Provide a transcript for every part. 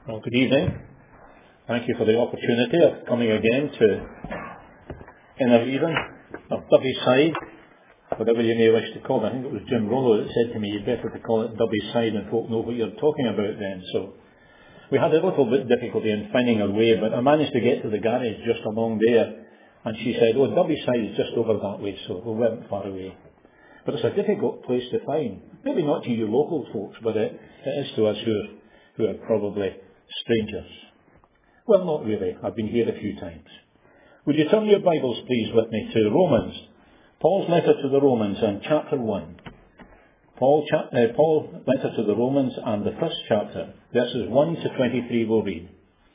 Well, good evening. Thank you for the opportunity of coming again to Innerleithen, or Dubbyside, whatever you may wish to call it. I think it was Jim Rollo that said to me, you'd better to call it Dubbyside and folk know what you're talking about then. So we had a little bit difficulty in finding our way, but I managed to get to the garage just along there, and she said, oh, Dubbyside is just over that way, so we weren't far away. But it's a difficult place to find. Maybe not to you local folks, but it is to us who are probably strangers. Well, not really. I've been here a few times. Would you turn your Bibles, please, with me to Romans? Paul's letter to the Romans and chapter 1. Paul's letter to the Romans and the first chapter, verses 1 to 23 we'll read.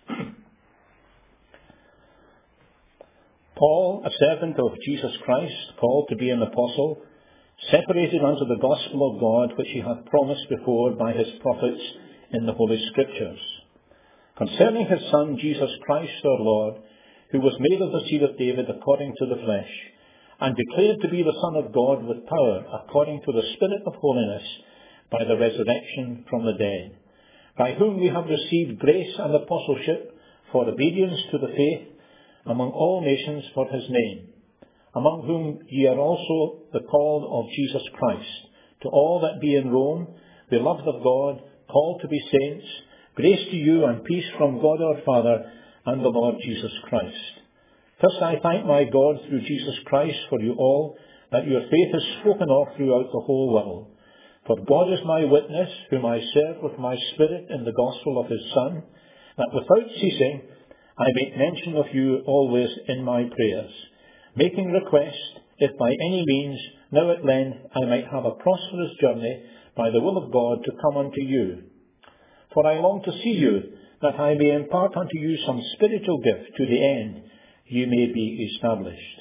Paul, a servant of Jesus Christ, called to be an apostle, separated unto the gospel of God, which he hath promised before by his prophets in the Holy Scriptures, concerning his Son, Jesus Christ our Lord, who was made of the seed of David according to the flesh, and declared to be the Son of God with power, according to the Spirit of holiness, by the resurrection from the dead, by whom we have received grace and apostleship for obedience to the faith among all nations for his name, among whom ye are also the called of Jesus Christ, to all that be in Rome, beloved of God, called to be saints, grace to you and peace from God our Father and the Lord Jesus Christ. First I thank my God through Jesus Christ for you all, that your faith is spoken of throughout the whole world. For God is my witness, whom I serve with my spirit in the gospel of his Son, that without ceasing I make mention of you always in my prayers, making request, if by any means now at length I might have a prosperous journey by the will of God to come unto you. For I long to see you, that I may impart unto you some spiritual gift, to the end ye may be established.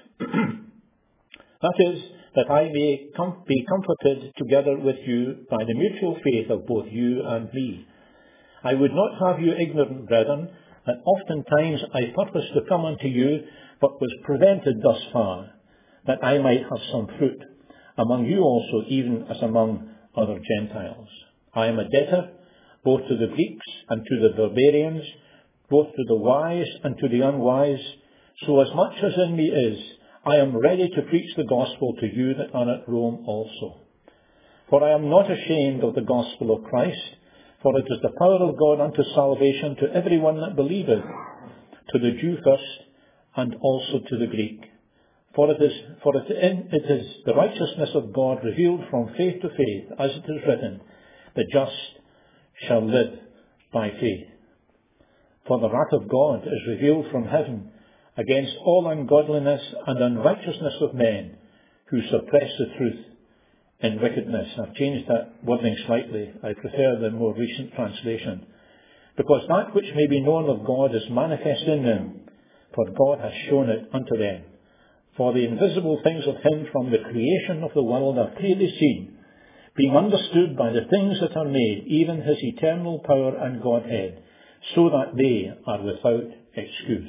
That is, that I may be comforted together with you by the mutual faith of both you and me. I would not have you ignorant, brethren, that oftentimes I purposed to come unto you, but was prevented thus far, that I might have some fruit among you also, even as among other Gentiles. I am a debtor both to the Greeks and to the barbarians, both to the wise and to the unwise. So as much as in me is, I am ready to preach the gospel to you that are at Rome also. For I am not ashamed of the gospel of Christ, for it is the power of God unto salvation to every one that believeth, to the Jew first, and also to the Greek. For it is the righteousness of God revealed from faith to faith, as it is written, the just shall live by faith. For the wrath of God is revealed from heaven against all ungodliness and unrighteousness of men, who suppress the truth in wickedness. I've changed that wording slightly. I prefer the more recent translation. Because that which may be known of God is manifest in them, for God has shown it unto them. For the invisible things of him from the creation of the world are clearly seen, being understood by the things that are made, even his eternal power and Godhead, so that they are without excuse.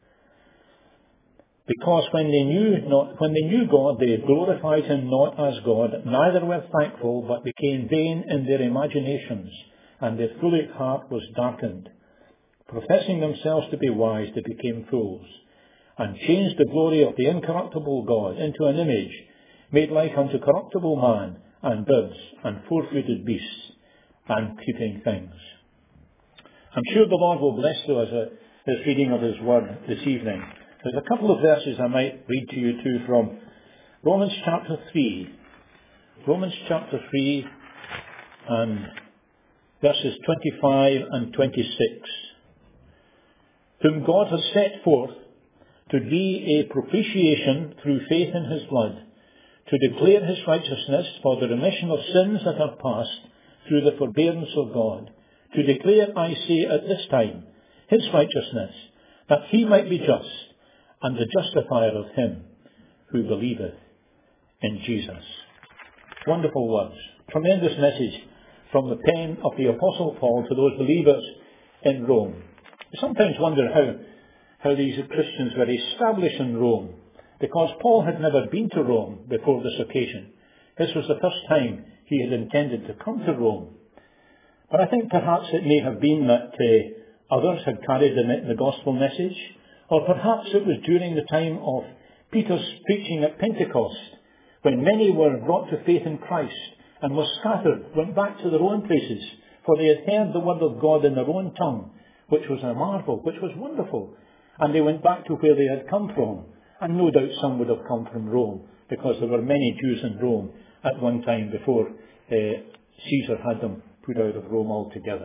Because when they knew God, they glorified him not as God, neither were thankful, but became vain in their imaginations, and their foolish heart was darkened. Professing themselves to be wise, they became fools, and changed the glory of the incorruptible God into an image made like unto corruptible man, and birds, and four-footed beasts, and creeping things. I'm sure the Lord will bless to us his reading of his word this evening. There's a couple of verses I might read to you too from Romans chapter 3. Romans chapter 3 and verses 25 and 26. Whom God has set forth to be a propitiation through faith in his blood, to declare his righteousness for the remission of sins that are past through the forbearance of God, to declare, I say, at this time, his righteousness, that he might be just, and the justifier of him who believeth in Jesus. Wonderful words. Tremendous message from the pen of the Apostle Paul to those believers in Rome. I sometimes wonder how these Christians were established in Rome, because Paul had never been to Rome before this occasion. This was the first time he had intended to come to Rome. But I think perhaps it may have been that Others had carried the gospel message, or perhaps it was during the time of Peter's preaching at Pentecost, when many were brought to faith in Christ and were scattered, went back to their own places, for they had heard the word of God in their own tongue, which was a marvel, which was wonderful. And they went back to where they had come from. And no doubt some would have come from Rome, because there were many Jews in Rome at one time before Caesar had them put out of Rome altogether.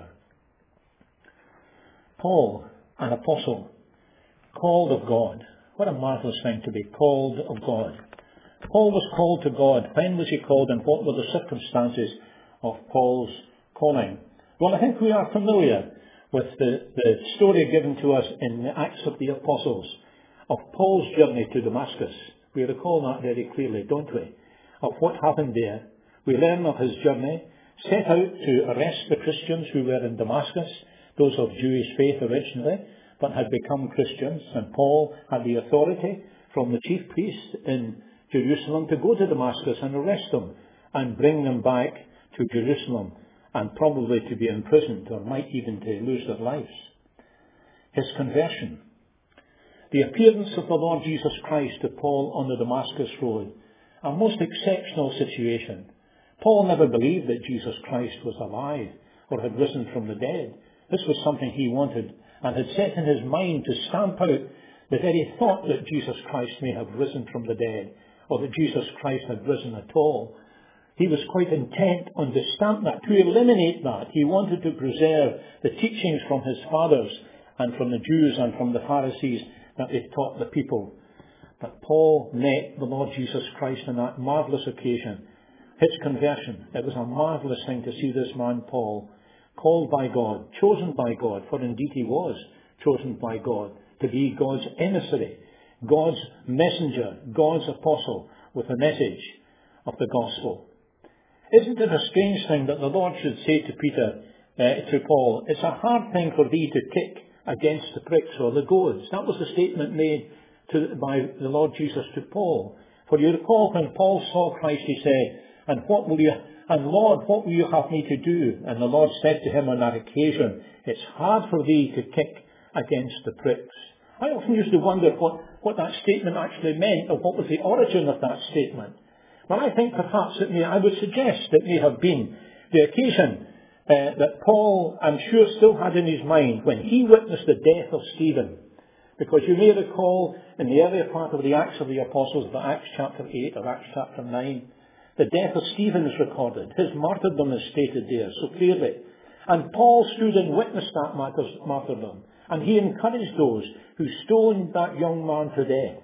Paul, an apostle, called of God. What a marvellous thing to be called of God. Paul was called to God. When was he called, and what were the circumstances of Paul's calling? Well, I think we are familiar with the story given to us in the Acts of the Apostles of Paul's journey to Damascus. We recall that very clearly, don't we? Of what happened there. We learn of his journey, set out to arrest the Christians who were in Damascus, those of Jewish faith originally, but had become Christians, and Paul had the authority from the chief priest in Jerusalem to go to Damascus and arrest them and bring them back to Jerusalem, and probably to be imprisoned, or might even to lose their lives. His conversion. The appearance of the Lord Jesus Christ to Paul on the Damascus Road. A most exceptional situation. Paul never believed that Jesus Christ was alive or had risen from the dead. This was something he wanted and had set in his mind to stamp out the very thought that Jesus Christ may have risen from the dead, or that Jesus Christ had risen at all. He was quite intent on to stamp that, to eliminate that. He wanted to preserve the teachings from his fathers and from the Jews and from the Pharisees that they taught the people. But Paul met the Lord Jesus Christ on that marvellous occasion. His conversion. It was a marvellous thing to see this man Paul, called by God, chosen by God, for indeed he was chosen by God to be God's emissary, God's messenger, God's apostle with the message of the gospel. Isn't it a strange thing that the Lord should say to Peter, to Paul, it's a hard thing for thee to kick against the pricks or the goads. That was the statement made by the Lord Jesus to Paul. For you recall when Paul saw Christ, he said, and Lord, what will you have me to do? And the Lord said to him on that occasion, it's hard for thee to kick against the pricks. I often used to wonder what that statement actually meant, or what was the origin of that statement. Well, I think perhaps I would suggest it may have been the occasion that Paul, I'm sure, still had in his mind when he witnessed the death of Stephen. Because you may recall in the earlier part of the Acts of the Apostles, the Acts chapter 8 or Acts chapter 9, the death of Stephen is recorded. His martyrdom is stated there so clearly. And Paul stood and witnessed that martyrdom. And he encouraged those who stoned that young man to death.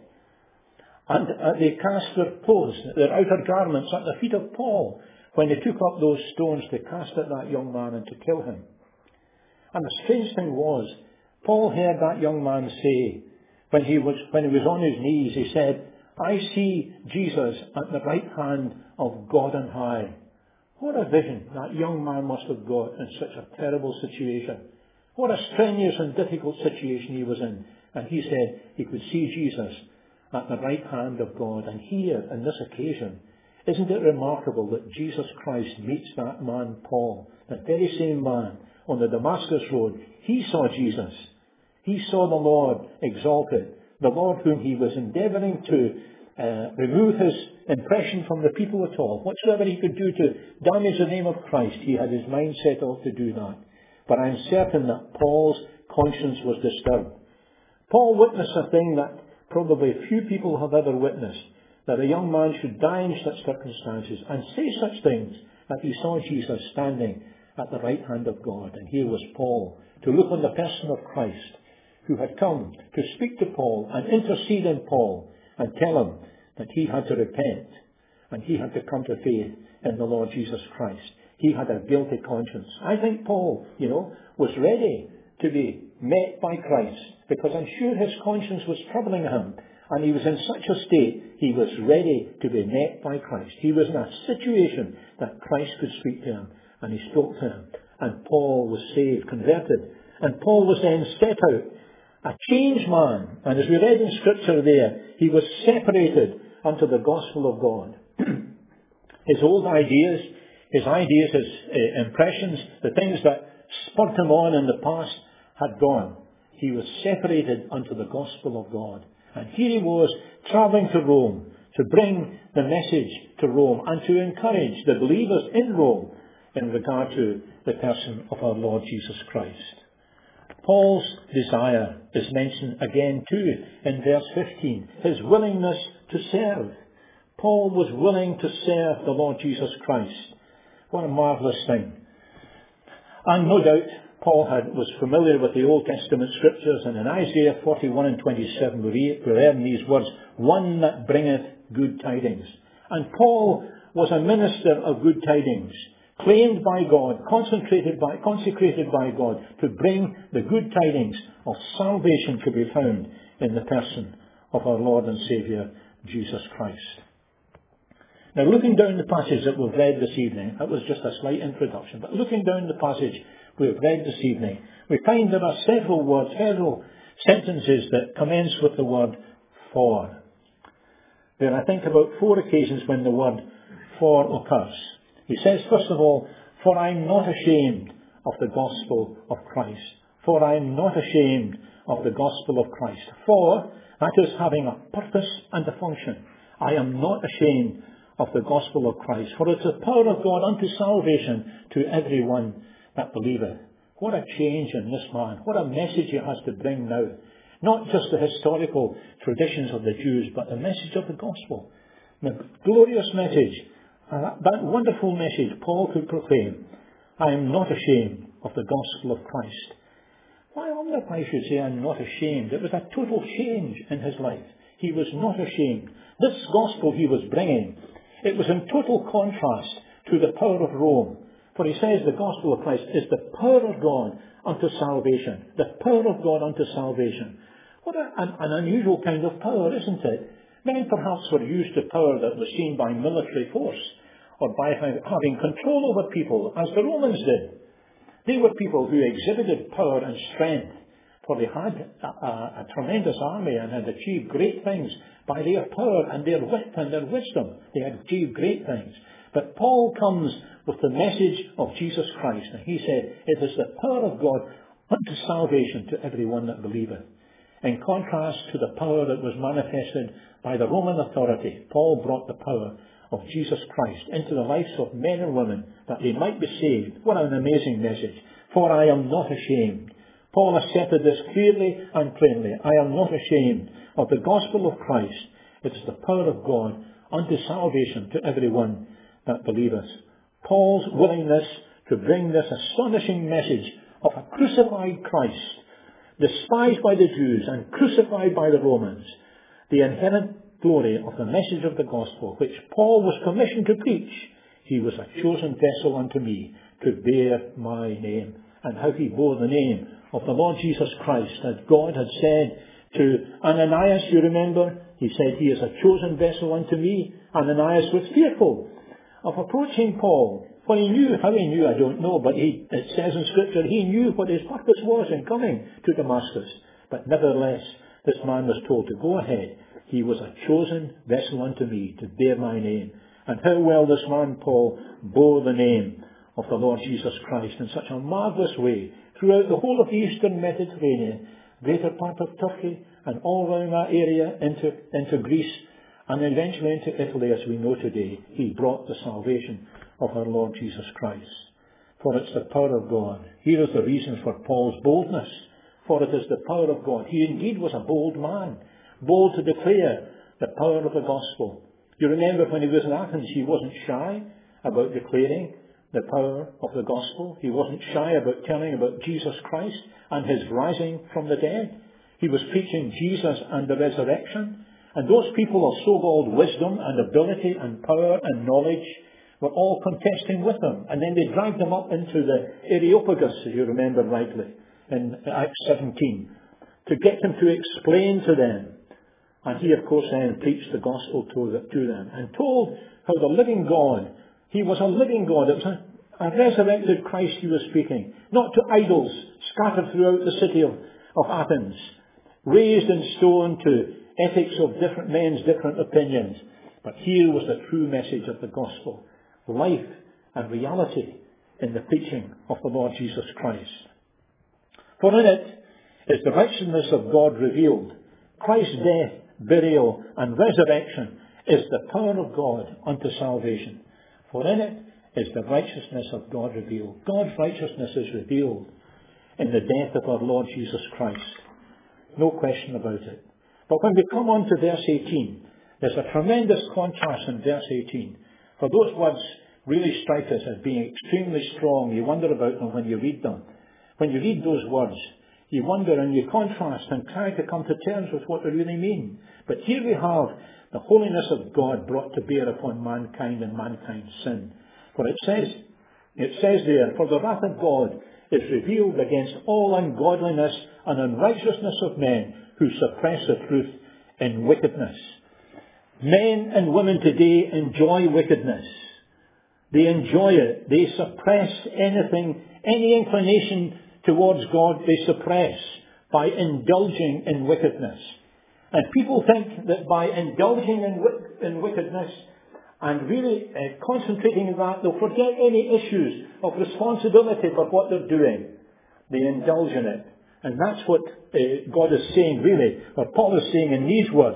And they cast their clothes, their outer garments, at the feet of Paul when they took up those stones to cast at that young man and to kill him. And the strange thing was, Paul heard that young man say, when he was on his knees, he said, I see Jesus at the right hand of God on high. What a vision that young man must have got in such a terrible situation. What a strenuous and difficult situation he was in. And he said he could see Jesus at the right hand of God. And here, on this occasion, isn't it remarkable that Jesus Christ meets that man Paul, that very same man, on the Damascus Road? He saw Jesus. He saw the Lord exalted, the Lord whom he was endeavouring to remove his impression from the people at all. Whatsoever he could do to damage the name of Christ, he had his mind set off to do that. But I'm certain that Paul's conscience was disturbed. Paul witnessed a thing that probably few people have ever witnessed, that a young man should die in such circumstances and say such things, that he saw Jesus standing at the right hand of God. And here was Paul, to look on the person of Christ, who had come to speak to Paul and intercede in Paul and tell him that he had to repent and he had to come to faith in the Lord Jesus Christ. He had a guilty conscience. I think Paul, was ready to be met by Christ, because I'm sure his conscience was troubling him, and he was in such a state, he was ready to be met by Christ. He was in a situation that Christ could speak to him, and he spoke to him, and Paul was saved, converted, and Paul was then set out, a changed man. And as we read in Scripture there, he was separated unto the gospel of God. His old ideas, his impressions, the things that spurred him on in the past, had gone. He was separated unto the gospel of God. And here he was, travelling to Rome, to bring the message to Rome and to encourage the believers in Rome in regard to the person of our Lord Jesus Christ. Paul's desire is mentioned again too in verse 15, his willingness to serve. Paul was willing to serve the Lord Jesus Christ. What a marvellous thing. And no doubt Paul was familiar with the Old Testament scriptures, and in Isaiah 41 and 27 we learn these words, one that bringeth good tidings. And Paul was a minister of good tidings, claimed by God, consecrated by God to bring the good tidings of salvation to be found in the person of our Lord and Saviour, Jesus Christ. Now, looking down the passage that we've read this evening, that was just a slight introduction, but looking down the passage we've read this evening, we find there are several sentences that commence with the word for. There are, I think, about 4 occasions when the word for occurs. He says, first of all, for I am not ashamed of the gospel of Christ. For I am not ashamed of the gospel of Christ. For, that is having a purpose and a function. I am not ashamed of the gospel of Christ. For it is the power of God unto salvation to everyone that believeth. What a change in this man. What a message he has to bring now. Not just the historical traditions of the Jews, but the message of the gospel. The glorious message. That wonderful message Paul could proclaim. I am not ashamed of the gospel of Christ. Why, I wonder why I should say I'm not ashamed. It was a total change in his life. He was not ashamed. This gospel he was bringing, it was in total contrast to the power of Rome. For he says the gospel of Christ is the power of God unto salvation. The power of God unto salvation. What an unusual kind of power, isn't it? Men perhaps were used to power that was seen by military force or by having control over people, as the Romans did. They were people who exhibited power and strength, for they had a tremendous army and had achieved great things by their power and their wit and their wisdom. They had achieved great things. But Paul comes with the message of Jesus Christ, and he said, it is the power of God unto salvation to everyone that believeth. In contrast to the power that was manifested by the Roman authority, Paul brought the power of Jesus Christ into the lives of men and women that they might be saved. What an amazing message. For I am not ashamed. Paul asserted this clearly and plainly. I am not ashamed of the gospel of Christ. It is the power of God unto salvation to everyone that believeth. Paul's willingness to bring this astonishing message of a crucified Christ, despised by the Jews and crucified by the Romans, the inherent glory of the message of the gospel, which Paul was commissioned to preach. He was a chosen vessel unto me to bear my name. And how he bore the name of the Lord Jesus Christ, that God had said to Ananias, you remember, he said, he is a chosen vessel unto me. Ananias was fearful of approaching Paul. For he knew, how he knew I don't know, but it says in Scripture, he knew what his purpose was in coming to Damascus. But nevertheless, this man was told to go ahead. He was a chosen vessel unto me to bear my name. And how well this man Paul bore the name of the Lord Jesus Christ in such a marvellous way throughout the whole of the eastern Mediterranean, greater part of Turkey, and all around that area into Greece, and eventually into Italy as we know today. He brought the salvation of our Lord Jesus Christ. For it's the power of God. Here is the reason for Paul's boldness. For it is the power of God. He indeed was a bold man, bold to declare the power of the gospel. You remember when he was in Athens, he wasn't shy about declaring the power of the gospel. He wasn't shy about telling about Jesus Christ and his rising from the dead. He was preaching Jesus and the resurrection. And those people of so-called wisdom and ability and power and knowledge were all contesting with him. And then they dragged him up into the Areopagus, if you remember rightly, in Acts 17, to get him to explain to them. And he, of course, then preached the gospel to them and told how the living God, he was a living God. It was a resurrected Christ he was speaking, not to idols scattered throughout the city of Athens, raised in stone to ethics of different men's different opinions. But here was the true message of the gospel, life and reality in the preaching of the Lord Jesus Christ. For in it is the righteousness of God revealed. Christ's death, burial, and resurrection is the power of God unto salvation. For in it is the righteousness of God revealed. God's righteousness is revealed in the death of our Lord Jesus Christ. No question about it. But when we come on to verse 18, there's a tremendous contrast in verse 18. For those words really strike us as being extremely strong. You wonder about them when you read them. When you read those words, you wonder and you contrast and try to come to terms with what they really mean. But here we have the holiness of God brought to bear upon mankind and mankind's sin. For it says there, for the wrath of God is revealed against all ungodliness and unrighteousness of men who suppress the truth in wickedness. Men and women today enjoy wickedness. They enjoy it. They suppress anything, any inclination towards God, they suppress by indulging in wickedness. And people think that by indulging in wickedness and really concentrating on that, they'll forget any issues of responsibility for what they're doing. They indulge in it. And that's what God is saying, really, or Paul is saying in these words,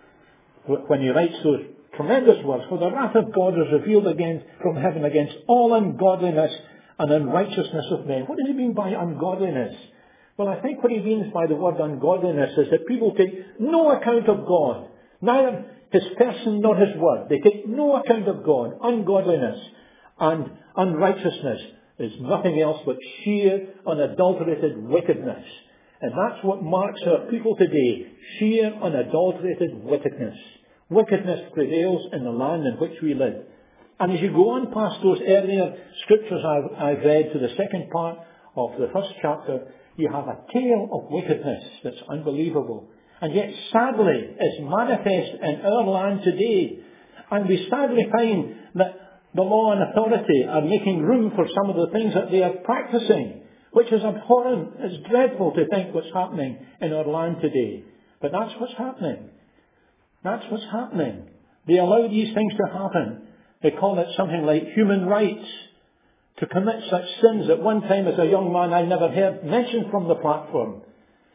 when he writes those tremendous words. For the wrath of God is revealed from heaven against all ungodliness and unrighteousness of men. What does he mean by ungodliness? Well, I think what he means by the word ungodliness is that people take no account of God, neither his person nor his word. They take no account of God. Ungodliness and unrighteousness is nothing else but sheer, unadulterated wickedness. And that's what marks our people today. Sheer, unadulterated wickedness. Wickedness prevails in the land in which we live. And as you go on past those earlier scriptures I've read to the second part of the first chapter, you have a tale of wickedness that's unbelievable. And yet sadly is manifest in our land today. And we sadly find that the law and authority are making room for some of the things that they are practicing, which is abhorrent. It's dreadful to think what's happening in our land today. But that's what's happening. That's what's happening. They allow these things to happen. They call it something like human rights. To commit such sins. At one time as a young man I never heard mentioned from the platform.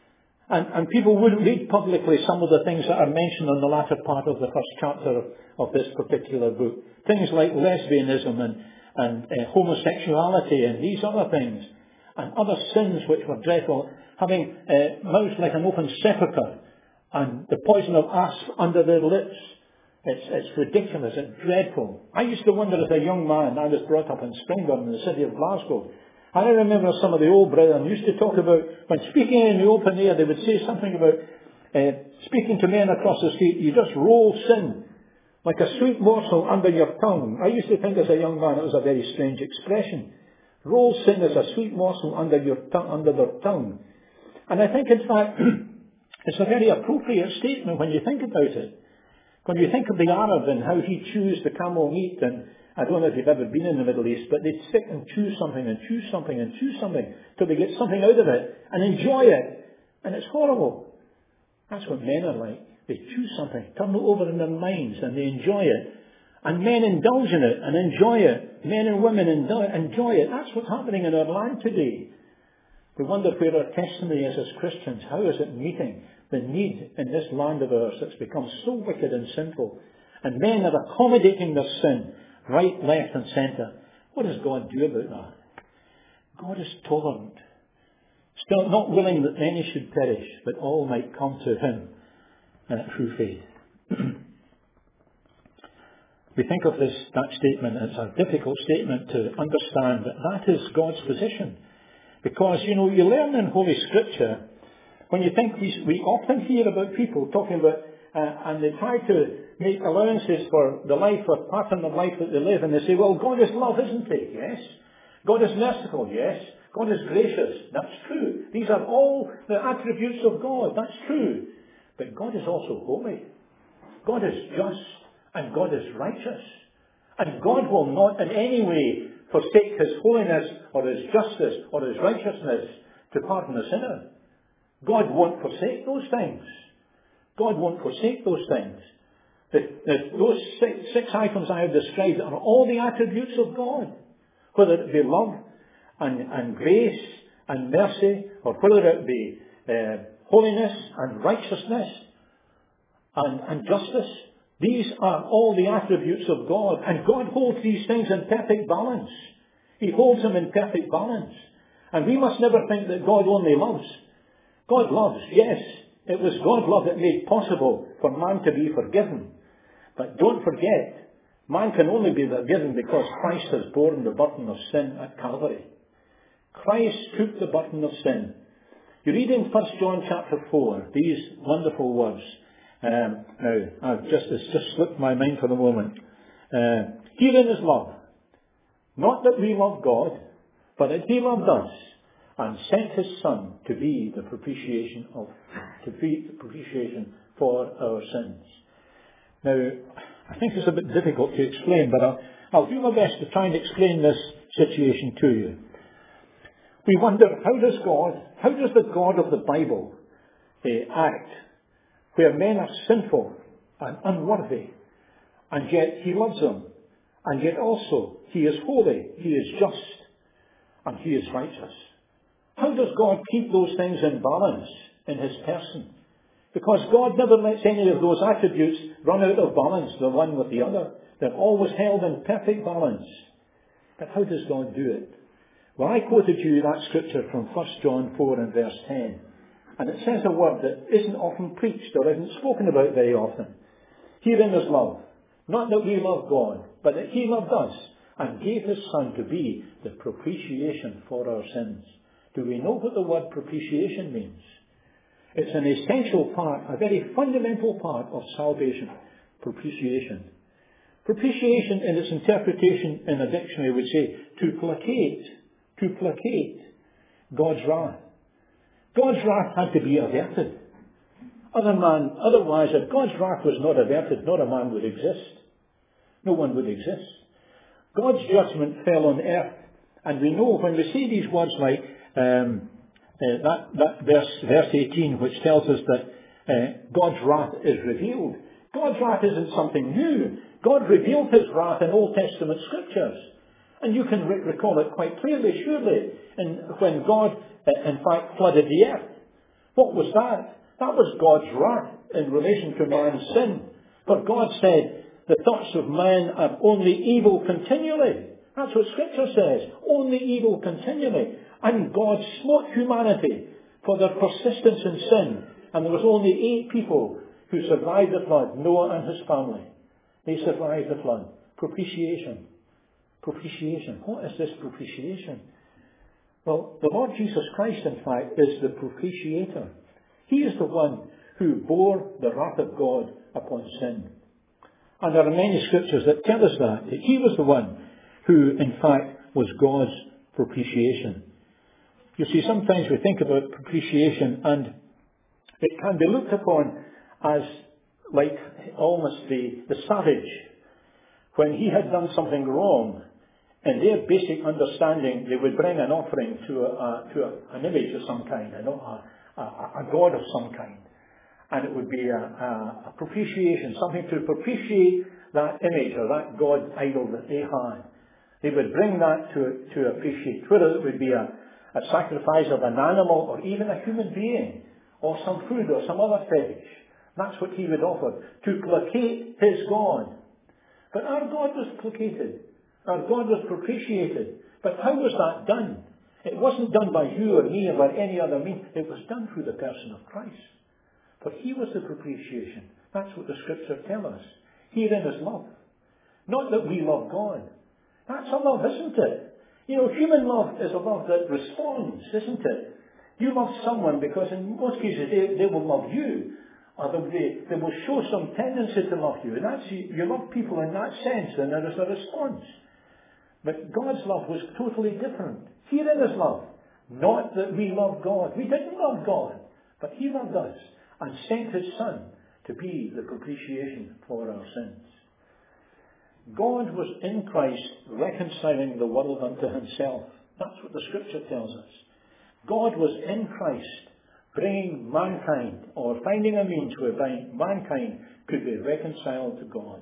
And people wouldn't read publicly some of the things that are mentioned in the latter part of the first chapter of this particular book. Things like lesbianism and homosexuality and these other things. And other sins which were dreadful. Having mouths like an open sepulchre. And the poison of asp under their lips. It's ridiculous. It's dreadful. I used to wonder as a young man, I was brought up in Springburn in the city of Glasgow. And I remember some of the old brethren used to talk about, when speaking in the open air, they would say something about speaking to men across the street, you just roll sin like a sweet morsel under your tongue. I used to think as a young man it was a very strange expression. Roll sin as a sweet morsel under their tongue. And I think, in fact, it's a very appropriate statement when you think about it. When you think of the Arab and how he chews the camel meat, and I don't know if you've ever been in the Middle East, but they sit and chew something and chew something and chew something till they get something out of it and enjoy it. And it's horrible. That's what men are like. They chew something, turn it over in their minds, and they enjoy it. And men indulge in it and enjoy it. Men and women enjoy it. That's what's happening in our land today. We wonder where our testimony is as Christians. How is it meeting the need in this land of ours that's become so wicked and sinful? And men are accommodating their sin, right, left and centre. What does God do about that? God is tolerant. Still not willing that many should perish, but all might come to him through faith. We think of that statement as a difficult statement to understand, but that is God's position. Because, you learn in Holy Scripture, when you think, we often hear about people talking about, and they try to make allowances for the life or pattern of life that they live, and they say, well, God is love, isn't he? Yes. God is merciful, yes. God is gracious. That's true. These are all the attributes of God. That's true. But God is also holy. God is just, and God is righteous. And God will not in any way forsake his holiness or his justice or his righteousness to pardon a sinner. God won't forsake those things. God won't forsake those things. Those six items I have described are all the attributes of God. Whether it be love and grace and mercy, or whether it be holiness and righteousness and justice. These are all the attributes of God, and God holds these things in perfect balance. He holds them in perfect balance. And we must never think that God only loves. God loves, yes. It was God's love that made possible for man to be forgiven. But don't forget, man can only be forgiven because Christ has borne the burden of sin at Calvary. Christ took the burden of sin. You read in 1 John chapter 4 these wonderful words. Now, it's just slipped my mind for the moment. Herein is love. Not that we love God, but that He loved us and sent His Son to be the propitiation for our sins. Now, I think it's a bit difficult to explain, but I'll do my best to try and explain this situation to you. We wonder, how does the God of the Bible act where men are sinful and unworthy, and yet He loves them, and yet also He is holy, He is just, and He is righteous? How does God keep those things in balance in His person? Because God never lets any of those attributes run out of balance, the one with the other. They're always held in perfect balance. But how does God do it? Well, I quoted you that scripture from 1 John 4 and verse 10. And it says a word that isn't often preached or isn't spoken about very often. Herein is love. Not that we love God, but that He loved us and gave His Son to be the propitiation for our sins. Do we know what the word propitiation means? It's an essential part, a very fundamental part of salvation. Propitiation. Propitiation in its interpretation in a dictionary would say to placate God's wrath. God's wrath had to be averted. Otherwise, if God's wrath was not averted, not a man would exist. No one would exist. God's judgment fell on earth. And we know when we see these words like that verse 18, which tells us that God's wrath is revealed. God's wrath isn't something new. God revealed His wrath in Old Testament scriptures. And you can recall it quite clearly, surely, when God, in fact, flooded the earth. What was that? That was God's wrath in relation to man's sin. For God said, the thoughts of man are only evil continually. That's what Scripture says. Only evil continually. And God smote humanity for their persistence in sin. And there was only 8 people who survived the flood, Noah and his family. They survived the flood. Propitiation. Propitiation. What is this propitiation? Well, the Lord Jesus Christ, in fact, is the propitiator. He is the one who bore the wrath of God upon sin. And there are many scriptures that tell us that He was the one who, in fact, was God's propitiation. You see, sometimes we think about propitiation and it can be looked upon as like almost the savage. When he had done something wrong, in their basic understanding, they would bring an offering to an image of some kind, a god of some kind. And it would be a propitiation, something to propitiate that image or that god idol that they had. They would bring that to appreciate, whether it would be a sacrifice of an animal or even a human being, or some food or some other fetish. That's what he would offer, to placate his God. But our God was placated. Our God was propitiated. But how was that done? It wasn't done by you or me or by any other means. It was done through the person of Christ. For He was the propitiation. That's what the Scripture tells us. Herein is love. Not that we love God. That's a love, isn't it? You know, human love is a love that responds, isn't it? You love someone because in most cases they will love you. Or they will show some tendency to love you. And that's, you love people in that sense, and there is a response. But God's love was totally different. Herein is love. Not that we love God. We didn't love God. But He loved us and sent His Son to be the propitiation for our sins. God was in Christ reconciling the world unto Himself. That's what the Scripture tells us. God was in Christ bringing mankind, or finding a means whereby mankind could be reconciled to God.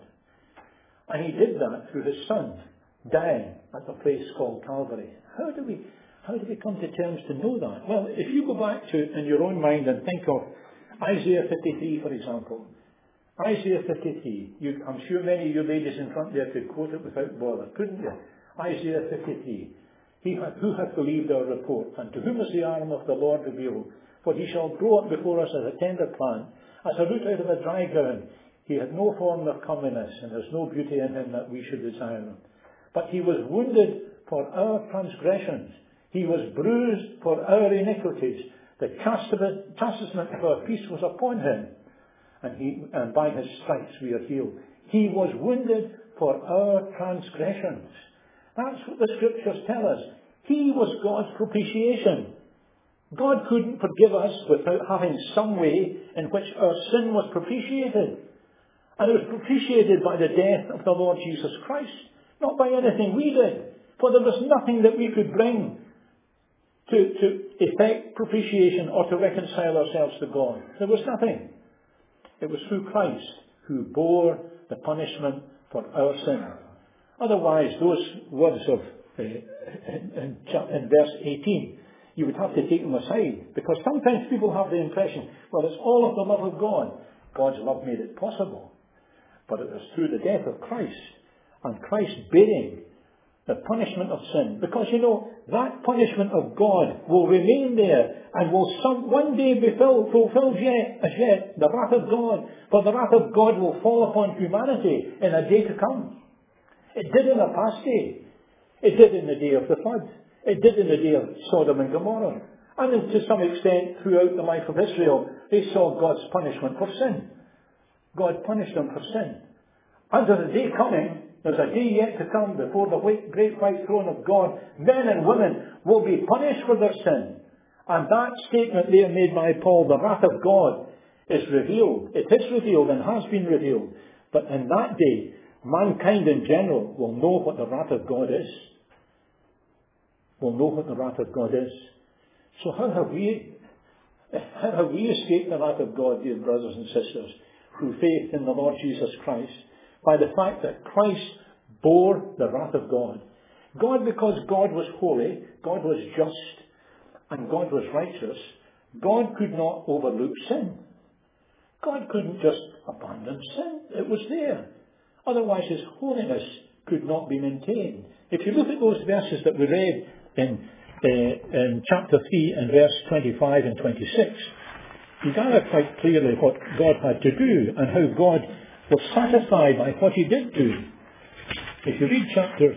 And He did that through His Son dying at the place called Calvary. How do we come to terms to know that? Well, if you go back to, in your own mind, and think of Isaiah 53, for example. Isaiah 53. I'm sure many of you ladies in front there could quote it without bother, couldn't you? Isaiah 53. Who hath believed our report? And to whom is the arm of the Lord revealed? For he shall grow up before us as a tender plant, as a root out of a dry ground. He had no form of comeliness, and there's no beauty in him that we should desire him. But he was wounded for our transgressions. He was bruised for our iniquities. The chastisement of our peace was upon him, and by his stripes we are healed. He was wounded for our transgressions. That's what the scriptures tell us. He was God's propitiation. God couldn't forgive us without having some way in which our sin was propitiated. And it was propitiated by the death of the Lord Jesus Christ, not by anything we did. For there was nothing that we could bring to effect propitiation or to reconcile ourselves to God. There was nothing. It was through Christ who bore the punishment for our sin. Otherwise, those words of in verse 18, you would have to take them aside, because sometimes people have the impression, well, it's all of the love of God. God's love made it possible. But it was through the death of Christ, and Christ bearing the punishment of sin. Because, that punishment of God will remain there and will one day be fulfilled as yet, the wrath of God. For the wrath of God will fall upon humanity in a day to come. It did in a past day. It did in the day of the flood. It did in the day of Sodom and Gomorrah. And to some extent throughout the life of Israel, they saw God's punishment for sin. God punished them for sin. And there's a day coming, there's a day yet to come before the great white throne of God, men and women will be punished for their sin. And that statement there made by Paul, the wrath of God, is revealed. It is revealed and has been revealed. But in that day, mankind in general will know what the wrath of God is. Will know what the wrath of God is. So how have we escaped the wrath of God, dear brothers and sisters? Through faith in the Lord Jesus Christ. By the fact that Christ bore the wrath of God. God, because God was holy, God was just, and God was righteous, God could not overlook sin. God couldn't just abandon sin. It was there. Otherwise his holiness could not be maintained. If you look at those verses that we read in chapter 3 and verse 25 and 26, you gather quite clearly what God had to do and how God was satisfied by what he did do. If you read chapter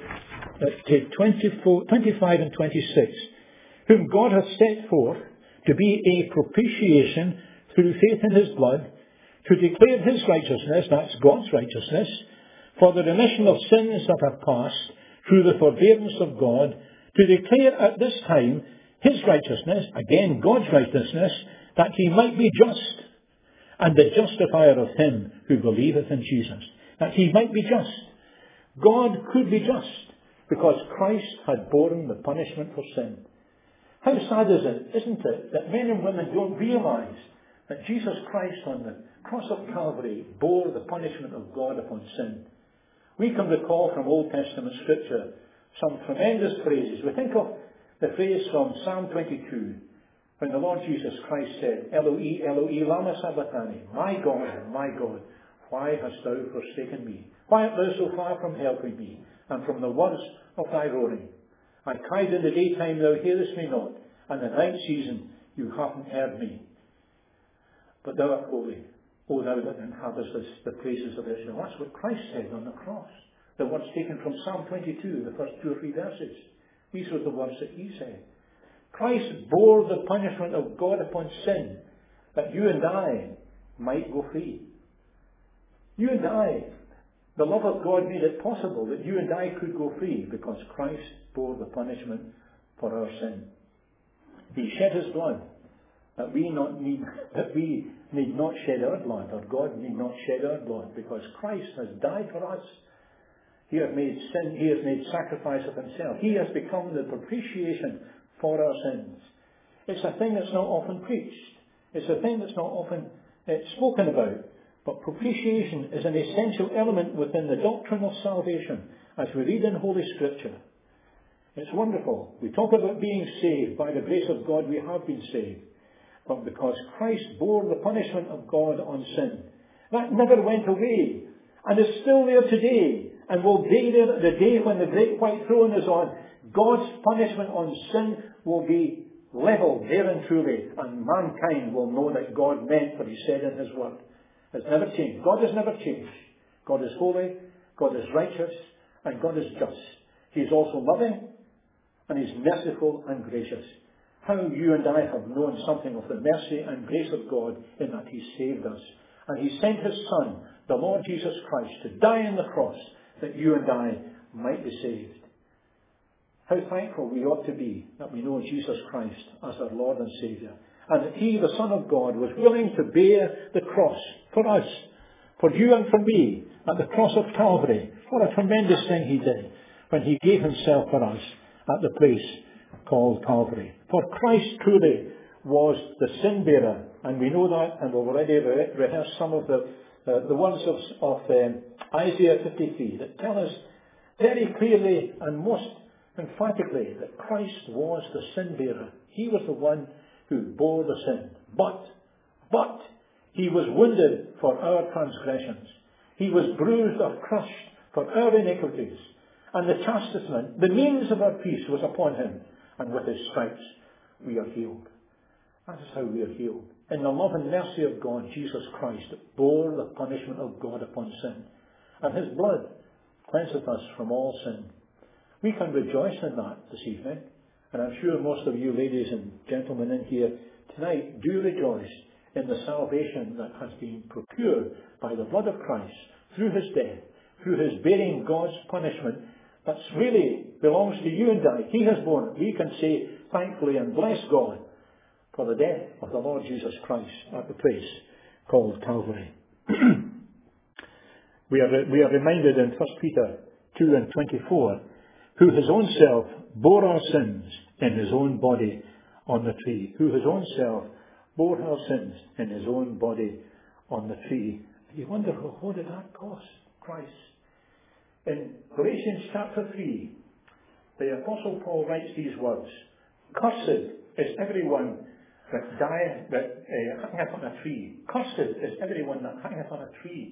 25 and 26, whom God hath set forth to be a propitiation through faith in his blood, to declare his righteousness, that's God's righteousness, for the remission of sins that have passed through the forbearance of God, to declare at this time his righteousness, again God's righteousness, that he might be just, and the justifier of him who believeth in Jesus. That he might be just. God could be just, because Christ had borne the punishment for sin. How sad is it, isn't it, that men and women don't realise that Jesus Christ on the cross of Calvary bore the punishment of God upon sin. We can recall from Old Testament scripture some tremendous phrases. We think of the phrase from Psalm 22, when the Lord Jesus Christ said, Eloi, Eloi, lama sabachthani, my God, why hast thou forsaken me? Why art thou so far from helping me, and from the words of thy roaring? I cried in the daytime, thou hearest me not, and in the night season you haven't heard me. But thou art holy, O thou that inhabitest the praises of Israel. That's what Christ said on the cross. The words taken from Psalm 22, the first 2 or 3 verses. These were the words that he said. Christ bore the punishment of God upon sin, that you and I might go free. You and I, the love of God made it possible that you and I could go free, because Christ bore the punishment for our sin. He shed his blood, that we need not shed our blood, or God need not shed our blood, because Christ has died for us. He has made sacrifice of himself. He has become the propitiation for our sins. It's a thing that's not often preached. It's a thing that's not often spoken about. But propitiation is an essential element within the doctrine of salvation, as we read in Holy Scripture. It's wonderful. We talk about being saved. By the grace of God we have been saved. But because Christ bore the punishment of God on sin, that never went away and is still there today and will be there at the day when the great white throne is on. God's punishment on sin will be levelled there and truly, and mankind will know that God meant what he said in his word. It's never changed. God has never changed. God is holy, God is righteous, and God is just. He is also loving, and he is merciful and gracious. How you and I have known something of the mercy and grace of God in that he saved us. And he sent his Son, the Lord Jesus Christ, to die on the cross that you and I might be saved. How thankful we ought to be that we know Jesus Christ as our Lord and Saviour, and that he, the Son of God, was willing to bear the cross for us, for you and for me, at the cross of Calvary. What a tremendous thing he did when he gave himself for us at the place called Calvary. For Christ truly was the sin bearer, and we know that, and we've already rehearsed some of the words of Isaiah 53 that tell us very clearly and most emphatically that Christ was the sin bearer. He was the one who bore the sin. But he was wounded for our transgressions. He was bruised or crushed for our iniquities. And the chastisement, the means of our peace, was upon him. And with his stripes we are healed. That is how we are healed. In the love and mercy of God, Jesus Christ bore the punishment of God upon sin. And his blood cleanseth us from all sin. We can rejoice in that this evening. And I'm sure most of you ladies and gentlemen in here tonight do rejoice in the salvation that has been procured by the blood of Christ through his death, through his bearing God's punishment that really belongs to you and I. He has borne it. We can say thankfully and bless God for the death of the Lord Jesus Christ at the place called Calvary. We are reminded in 1 Peter 2 and 24, who his own self bore our sins in his own body on the tree. Who his own self bore our sins in his own body on the tree. You wonder, what did that cost Christ? In Galatians chapter 3, the Apostle Paul writes these words: Cursed is everyone that hangeth on a tree. Cursed is everyone that hangeth on a tree.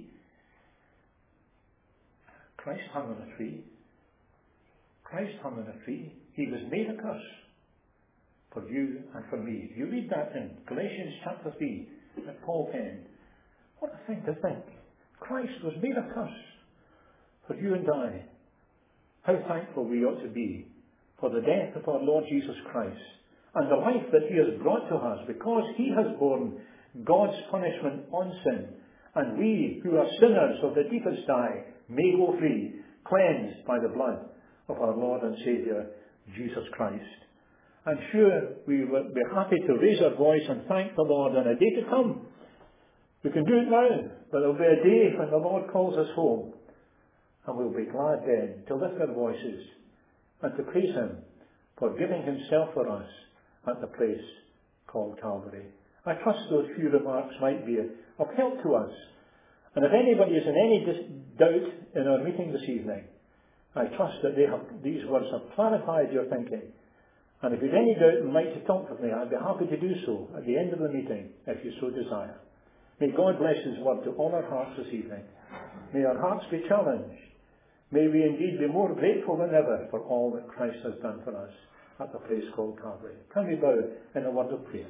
Christ hung on a tree. Christ hung on a tree. He was made a curse for you and for me. If you read that in Galatians chapter 3 that Paul penned, what a thing to think. Christ was made a curse for you and I. How thankful we ought to be for the death of our Lord Jesus Christ and the life that he has brought to us, because he has borne God's punishment on sin, and we who are sinners of the deepest dye may go free, cleansed by the blood of our Lord and Saviour Jesus Christ. I'm sure we will be happy to raise our voice and thank the Lord in a day to come. We can do it now, but there will be a day when the Lord calls us home, and we'll be glad then to lift our voices and to praise him for giving himself for us at the place called Calvary. I trust those few remarks might be of help to us. And if anybody is in any doubt in our meeting this evening, I trust that these words have clarified your thinking. And if you have any doubt and like to talk with me, I'd be happy to do so at the end of the meeting, if you so desire. May God bless his word to all our hearts this evening. May our hearts be challenged. May we indeed be more grateful than ever for all that Christ has done for us at the place called Calvary. Can we bow in a word of prayer?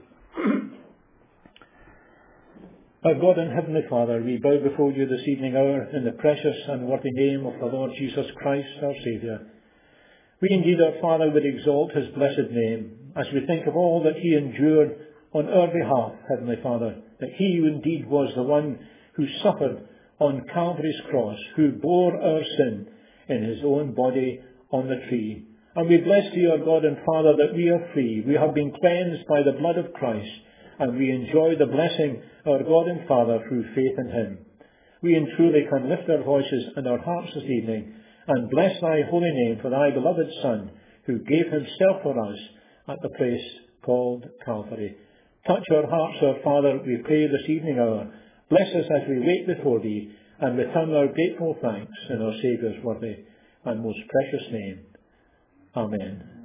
Our God and Heavenly Father, we bow before you this evening hour in the precious and worthy name of the Lord Jesus Christ, our Saviour. We indeed, our Father, would exalt his blessed name as we think of all that he endured on our behalf, Heavenly Father, that he indeed was the one who suffered on Calvary's cross, who bore our sin in his own body on the tree. And we bless thee, our God and Father, that we are free. We have been cleansed by the blood of Christ, and we enjoy the blessing, our God and Father, through faith in him. We in truly can lift our voices and our hearts this evening and bless thy holy name for thy beloved Son, who gave himself for us at the place called Calvary. Touch our hearts, our Father, we pray this evening hour. Bless us as we wait before thee, and return our grateful thanks in our Saviour's worthy and most precious name. Amen.